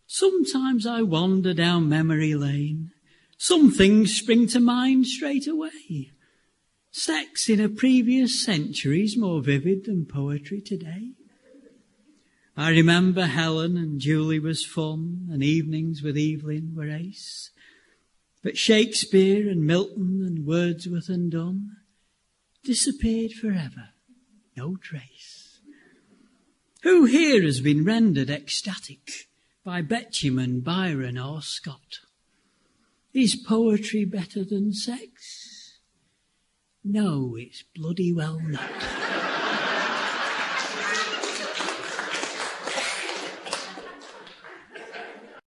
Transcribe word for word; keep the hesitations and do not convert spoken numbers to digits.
Sometimes I wander down memory lane. Some things spring to mind straight away. Sex in a previous century's more vivid than poetry today. I remember Helen and Julie was fun, and evenings with Evelyn were ace. But Shakespeare and Milton and Wordsworth and Donne disappeared forever, no trace. Who here has been rendered ecstatic by Betjeman, Byron or Scott? Is poetry better than sex? No, it's bloody well not.